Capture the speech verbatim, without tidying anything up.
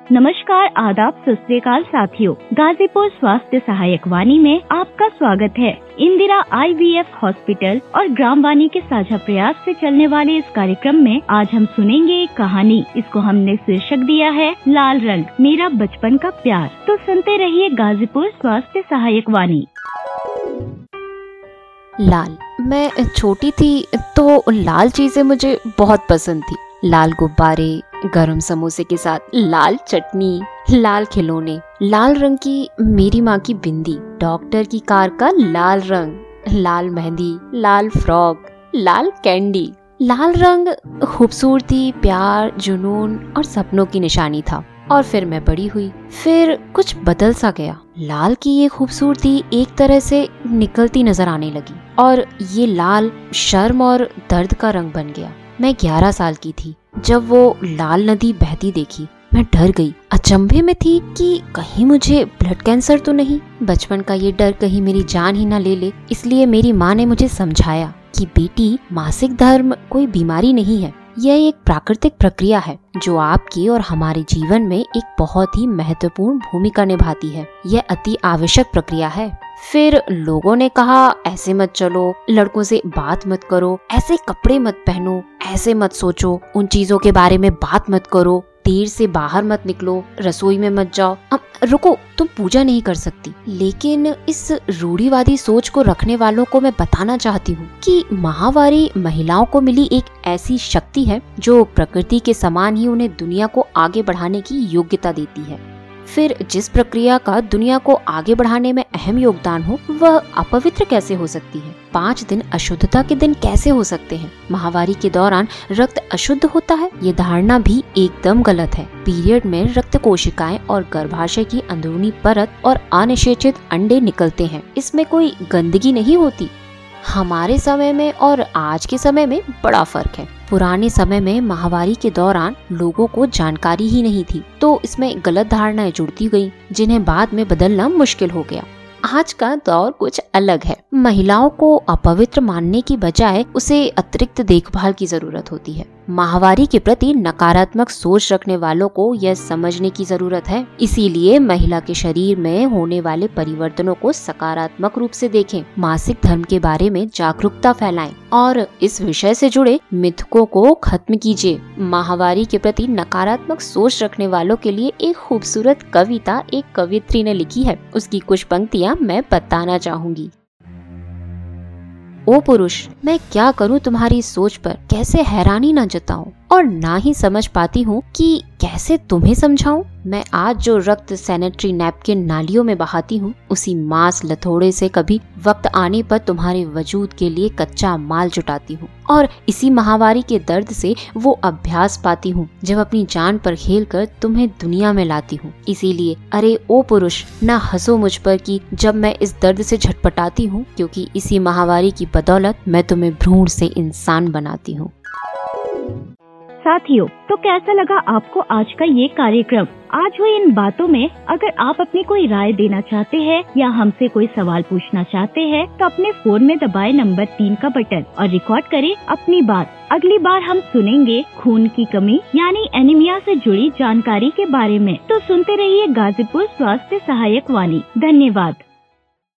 नमस्कार, आदाब, सत श्री अकाल साथियों। गाजीपुर स्वास्थ्य सहायक वाणी में आपका स्वागत है। Indira I V F hospital और ग्राम वाणी के साझा प्रयास से चलने वाले इस कार्यक्रम में आज हम सुनेंगे एक कहानी। इसको हमने शीर्षक दिया है लाल रंग, मेरा बचपन का प्यार। तो सुनते रहिए गाजीपुर स्वास्थ्य सहायक वाणी। लाल। मैं छोटी थी तो लाल चीजें मुझे बहुत पसंद थी। लाल गुब्बारे, गरम समोसे के साथ लाल चटनी, लाल खिलौने, लाल रंग की मेरी माँ की बिंदी, डॉक्टर की कार का लाल रंग, लाल मेहंदी, लाल फ्रॉक, लाल कैंडी। लाल रंग खूबसूरती, प्यार, जुनून और सपनों की निशानी था। और फिर मैं बड़ी हुई, फिर कुछ बदल सा गया। लाल की ये खूबसूरती एक तरह से निकलती नजर आने लगी और ये लाल शर्म और दर्द का रंग बन गया। मैं ग्यारह साल की थी जब वो लाल नदी बहती देखी। मैं डर गई, अचंभे में थी कि कहीं मुझे ब्लड कैंसर तो नहीं। बचपन का ये डर कहीं मेरी जान ही ना ले ले, इसलिए मेरी माँ ने मुझे समझाया कि बेटी, मासिक धर्म कोई बीमारी नहीं है, यह एक प्राकृतिक प्रक्रिया है जो आपकी और हमारे जीवन में एक बहुत ही महत्वपूर्ण भूमिका निभाती है। यह अति आवश्यक प्रक्रिया है। फिर लोगों ने कहा, ऐसे मत चलो, लड़कों से बात मत करो, ऐसे कपड़े मत पहनो, ऐसे मत सोचो, उन चीजों के बारे में बात मत करो, देर से बाहर मत निकलो, रसोई में मत जाओ। अब रुको, तुम पूजा नहीं कर सकती। लेकिन इस रूढ़िवादी सोच को रखने वालों को मैं बताना चाहती हूँ कि माहवारी महिलाओं को मिली एक ऐसी शक्ति है जो प्रकृति के समान ही उन्हें दुनिया को आगे बढ़ाने की योग्यता देती है। फिर जिस प्रक्रिया का दुनिया को आगे बढ़ाने में अहम योगदान हो, वह अपवित्र कैसे हो सकती है? पाँच दिन अशुद्धता के दिन कैसे हो सकते हैं? माहवारी के दौरान रक्त अशुद्ध होता है, ये धारणा भी एकदम गलत है। पीरियड में रक्त कोशिकाएं और गर्भाशय की अंदरूनी परत और अनिषेचित अंडे निकलते हैं, इसमें कोई गंदगी नहीं होती। हमारे समय में और आज के समय में बड़ा फर्क है। पुराने समय में माहवारी के दौरान लोगों को जानकारी ही नहीं थी, तो इसमें गलत धारणाएं जुड़ती गईं, जिन्हें बाद में बदलना मुश्किल हो गया। आज का दौर कुछ अलग है। महिलाओं को अपवित्र मानने की बजाय उसे अतिरिक्त देखभाल की जरूरत होती है। माहवारी के प्रति नकारात्मक सोच रखने वालों को यह समझने की जरूरत है। इसीलिए महिला के शरीर में होने वाले परिवर्तनों को सकारात्मक रूप से देखें, मासिक धर्म के बारे में जागरूकता फैलाएं और इस विषय से जुड़े मिथकों को खत्म कीजिए। माहवारी के प्रति नकारात्मक सोच रखने वालों के लिए एक खूबसूरत कविता एक कवियत्री ने लिखी है। उसकी कुछ पंक्तियां मैं बताना चाहूंगी। ओ पुरुष, मैं क्या करूं तुम्हारी सोच पर, कैसे हैरानी न जताऊं और ना ही समझ पाती हूँ कि कैसे तुम्हें समझाऊं। मैं आज जो रक्त सैनिटरी नैपकिन नालियों में बहाती हूँ, उसी मांस लथोड़े से कभी वक्त आने पर तुम्हारे वजूद के लिए कच्चा माल जुटाती हूँ और इसी माहवारी के दर्द से वो अभ्यास पाती हूँ जब अपनी जान पर खेलकर तुम्हें दुनिया में लाती हूँ। इसीलिए अरे ओ पुरुष, ना हंसो मुझ पर कि जब मैं इस दर्द से झटपटाती हूँ, क्योंकि इसी माहवारी की बदौलत मैं तुम्हें भ्रूण से इंसान बनाती हूँ। साथियों, तो कैसा लगा आपको आज का ये कार्यक्रम? आज हुई इन बातों में अगर आप अपनी कोई राय देना चाहते हैं या हमसे कोई सवाल पूछना चाहते हैं, तो अपने फोन में दबाए नंबर तीन का बटन और रिकॉर्ड करें अपनी बात। अगली बार हम सुनेंगे खून की कमी यानी एनीमिया से जुड़ी जानकारी के बारे में। तो सुनते रहिए गाजीपुर स्वास्थ्य सहायक वाणी। धन्यवाद।